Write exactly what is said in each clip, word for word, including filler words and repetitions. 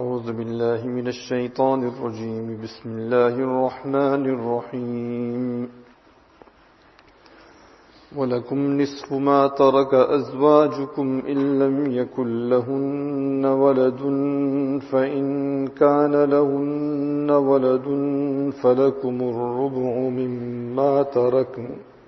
أعوذ بالله من الشيطان الرجيم بسم الله الرحمن الرحيم ولكم نصف ما ترك أزواجكم إن لم يكن لهن ولد فإن كان لهن ولد فلكم الربع مما تركن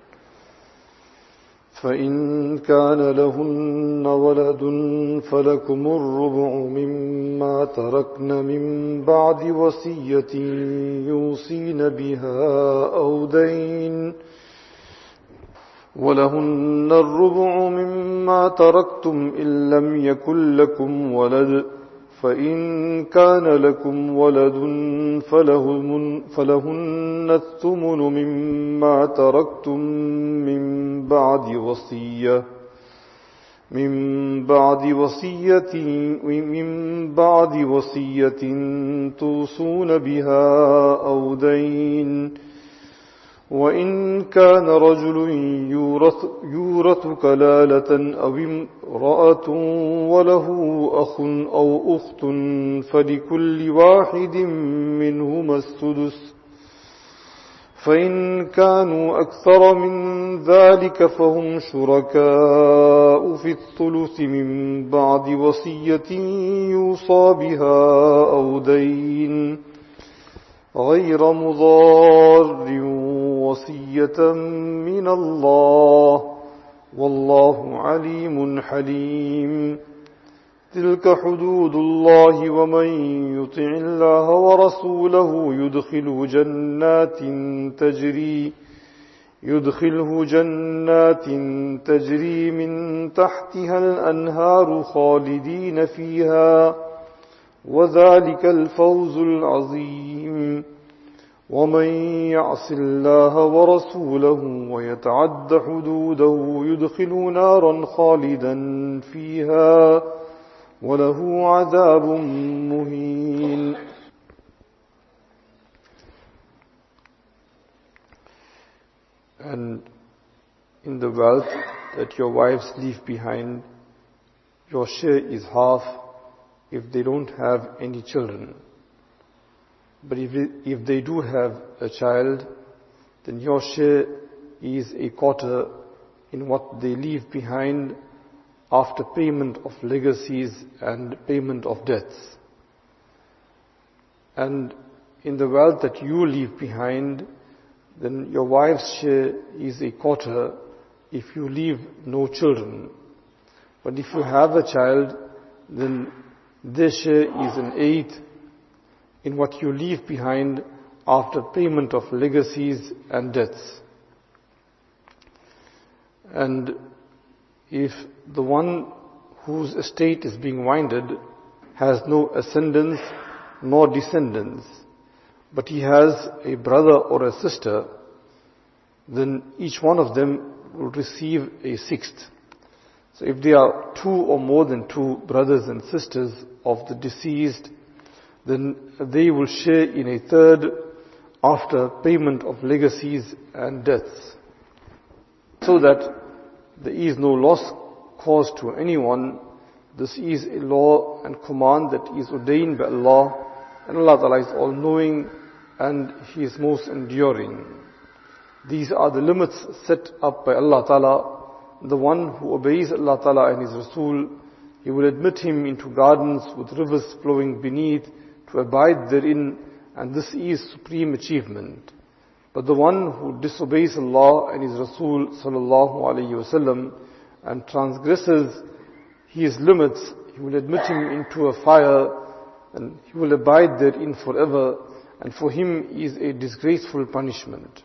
فإن كان لهن ولد فلكم الربع مما تركن من بعد وصية يوصين بها أو دين ولهن الربع مما تركتم إن لم يكن لكم ولد فإن كان لكم ولد فلهن الثمن مما تركتم من بعد وصية من بعد وصية من بعد وصية توصون بها أو دين وإن كان رجل يورث, يورث كلالة أو امرأة وله أخ أو أخت فلكل واحد منهما السدس فإن كانوا أكثر من ذلك فهم شركاء في الثلث من بعد وصية يوصى بها أو دين غير مضار وصية من الله والله عليم حليم تلك حدود الله ومن يطع الله ورسوله يدخله جنات تجري يدخله جنات تجري من تحتها الأنهار خالدين فيها وذلك الفوز العظيم ومن يعص الله ورسوله ويتعد حدوده يدخل نارا خالدا فيها وله عذاب مهين. And in the wealth that your wives leave behind, your share is half if they don't have any children. But if, if they do have a child, then your share is a quarter in what they leave behind after payment of legacies and payment of debts. And in the wealth that you leave behind, then your wife's share is a quarter if you leave no children. But if you have a child, then their share is an eighth in what you leave behind after payment of legacies and debts. And if the one whose estate is being winded has no ascendants nor descendants, but he has a brother or a sister, then each one of them will receive a sixth. So if there are two or more than two brothers and sisters of the deceased, then they will share in a third after payment of legacies and debts. So that there is no loss caused to anyone. This is a law and command that is ordained by Allah, and Allah Ta'ala is all-knowing and He is most enduring. These are the limits set up by Allah Ta'ala. The one who obeys Allah Ta'ala and His Rasul, He will admit him into gardens with rivers flowing beneath to abide therein, and this is supreme achievement. But the one who disobeys Allah and His Rasul sallallahu alayhi wasallam and transgresses His limits, He will admit him into a fire and he will abide therein forever, and for him is a disgraceful punishment.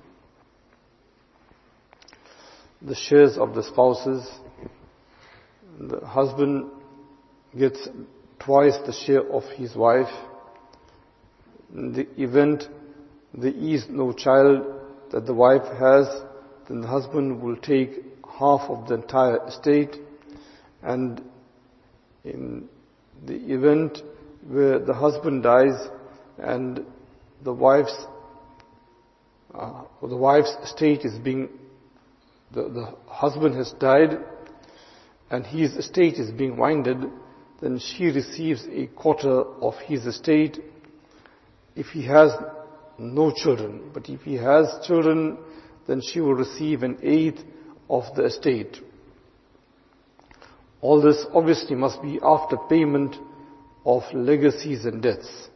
The shares of the spouses, the husband gets twice the share of his wife. In the event there is no child that the wife has, then the husband will take half of the entire estate. And in the event where the husband dies and the wife's uh, or the wife's estate is being the, the husband has died and his estate is being winded, then she receives a quarter of his estate if he has no children. But if he has children, then she will receive an eighth of the estate. All this obviously must be after payment of legacies and debts.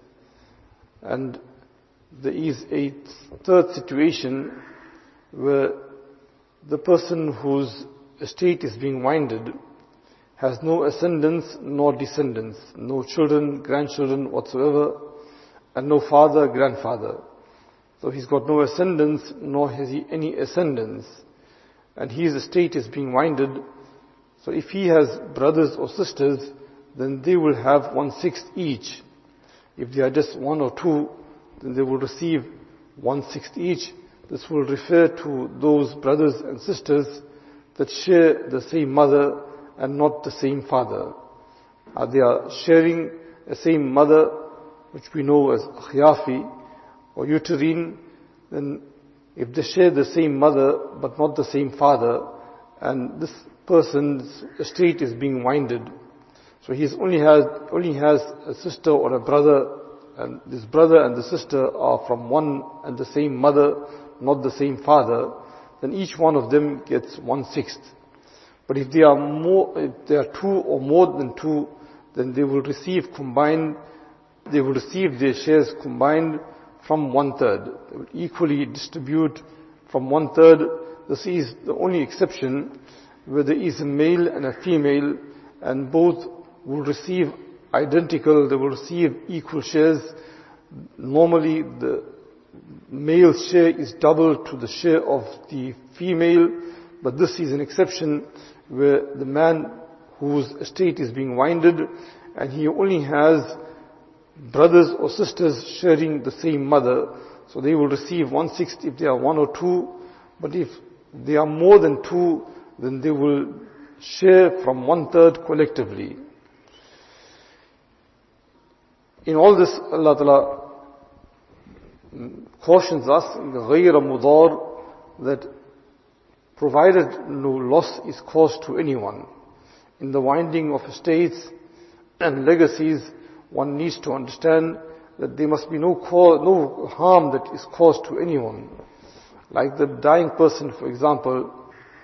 And there is a third situation where the person whose estate is being winded has no ascendants nor descendants, no children, grandchildren whatsoever, and no father, grandfather. So he's got no ascendants, nor has he any ascendants, and his estate is being winded. So if he has brothers or sisters, then they will have one-sixth each. If they are just one or two, then they will receive one-sixth each. This will refer to those brothers and sisters that share the same mother and not the same father. Uh, they are sharing the same mother, which we know as khiyafi or uterine. Then if they share the same mother but not the same father, and this person's estate is being winded, so he only has only has a sister or a brother, and this brother and the sister are from one and the same mother, not the same father, then each one of them gets one-sixth. But if they are more, if they are two or more than two, then they will receive combined, they will receive their shares combined from one-third. They will equally distribute from one-third. This is the only exception where there is a male and a female, and both will receive identical, they will receive equal shares. Normally the male share is double to the share of the female, but this is an exception where the man whose estate is being winded and he only has brothers or sisters sharing the same mother, so they will receive one-sixth if they are one or two, but if they are more than two, then they will share from one-third collectively. In all this, Allah Ta'ala cautions us, غَيْرَ مُضَارٍ, that provided no loss is caused to anyone, in the winding of estates and legacies, one needs to understand that there must be no, cause, no harm that is caused to anyone. Like the dying person, for example,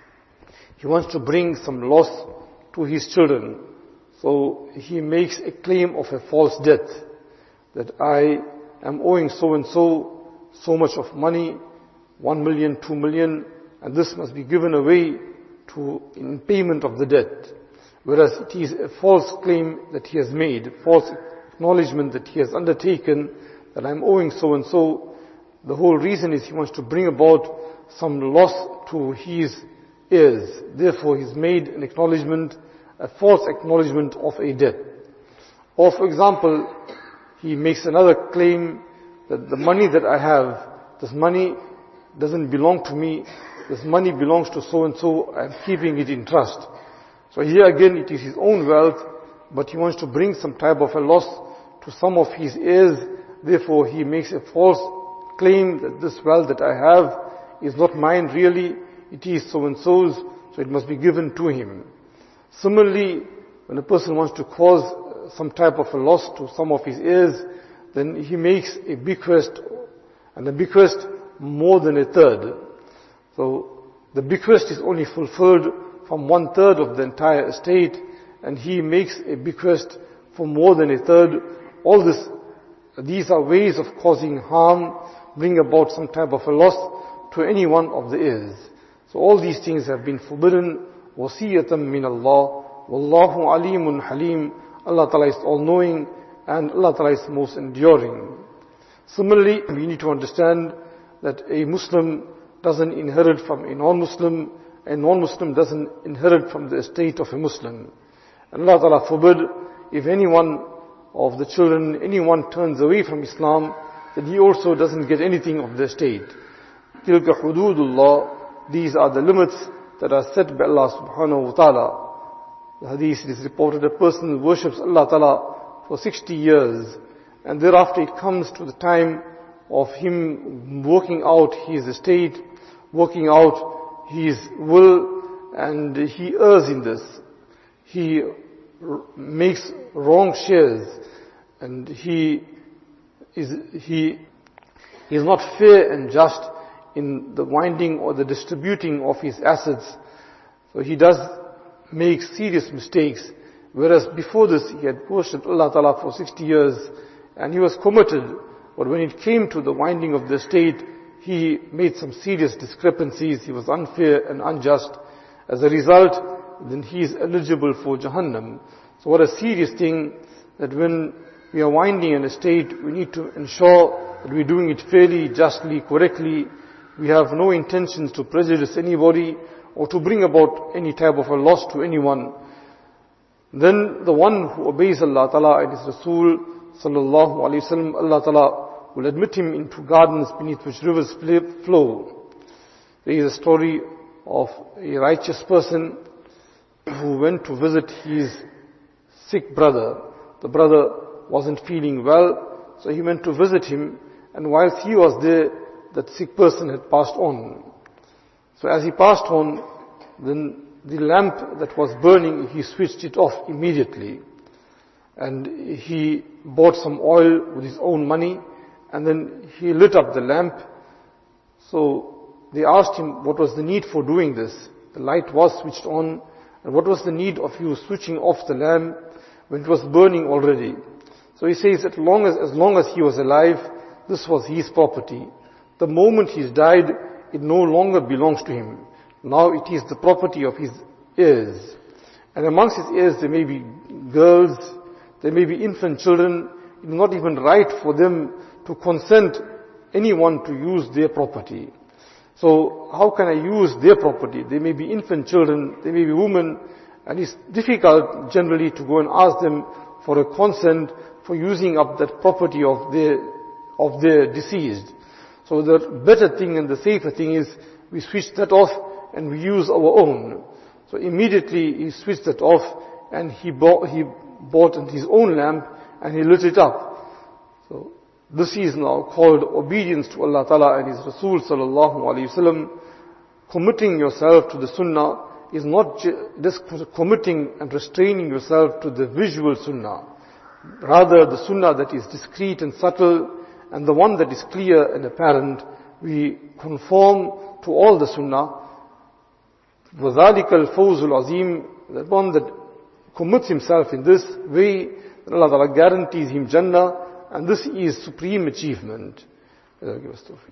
he wants to bring some loss to his children, so he makes a claim of a false debt, that I am owing so and so so much of money, one million, two million, and this must be given away to in payment of the debt. Whereas it is a false claim that he has made, false acknowledgement that he has undertaken, that I am owing so and so. The whole reason is he wants to bring about some loss to his heirs. Therefore he's made an acknowledgement, a false acknowledgement of a debt. Or for example, he makes another claim that the money that I have, this money doesn't belong to me, this money belongs to so and so, I'm keeping it in trust. So here again it is his own wealth, but he wants to bring some type of a loss to some of his heirs, therefore he makes a false claim that this wealth that I have is not mine really, it is so and so's, so it must be given to him. Similarly, when a person wants to cause some type of a loss to some of his heirs, then he makes a bequest, and a bequest more than a third. So the bequest is only fulfilled from one third of the entire estate, and he makes a bequest for more than a third. All this, these are ways of causing harm, bring about some type of a loss to any one of the heirs. So all these things have been forbidden. وَصِيَّةً مِّنَ اللَّهِ وَاللَّهُ عَلِيمٌ حَلِيمٌ. Allah Ta'ala is all-knowing and Allah Ta'ala is most enduring. Similarly, we need to understand that a Muslim doesn't inherit from a non-Muslim, a non-Muslim doesn't inherit from the estate of a Muslim. And Allah Ta'ala forbid, if anyone of the children, anyone turns away from Islam, that he also doesn't get anything of the estate. تِلْكَ حُدُودُ اللَّهِ. These are the limits that are set by Allah subhanahu wa ta'ala. The hadith is reported, a person worships Allah Ta'ala for sixty years, and thereafter it comes to the time of him working out his estate, working out his will, and he errs in this. He makes wrong shares, and he is, he is not fair and just in the winding or the distributing of his assets. So he does make serious mistakes, whereas before this he had worshipped Allah Ta'ala for sixty years and he was committed. But when it came to the winding of the estate, he made some serious discrepancies, he was unfair and unjust. As a result, then he is eligible for Jahannam. So what a serious thing that when we are winding an estate, we need to ensure that we're doing it fairly, justly, correctly. We have no intentions to prejudice anybody or to bring about any type of a loss to anyone. Then the one who obeys Allah Ta'ala and His Rasul Sallallahu Alaihi Wasallam, Allah Ta'ala will admit him into gardens beneath which rivers flow. There is a story of a righteous person who went to visit his sick brother. The brother wasn't feeling well, so he went to visit him, and whilst he was there, that sick person had passed on. So as he passed on, then the lamp that was burning, he switched it off immediately. And he bought some oil with his own money, and then he lit up the lamp. So they asked him what was the need for doing this. The light was switched on, and what was the need of you switching off the lamp when it was burning already? So he says that long as, as long as he was alive, this was his property. The moment he's died, it no longer belongs to him. Now it is the property of his heirs. And amongst his heirs there may be girls, there may be infant children. It is not even right for them to consent anyone to use their property. So how can I use their property? They may be infant children, they may be women, and it's difficult generally to go and ask them for a consent for using up that property of their, of their deceased. So the better thing and the safer thing is we switch that off and we use our own. So immediately he switched that off and he bought, he bought his own lamp and he lit it up. So this is now called obedience to Allah Ta'ala and His Rasul Sallallahu Alaihi Wasallam. Committing yourself to the Sunnah is not just committing and restraining yourself to the visual Sunnah. Rather the Sunnah that is discreet and subtle, and the one that is clear and apparent, we conform to all the Sunnah. وَذَلِكَ الْفَوْزُ الْعَظِيمُ, that one that commits himself in this way, Allah Ta'ala guarantees him Jannah, and this is supreme achievement.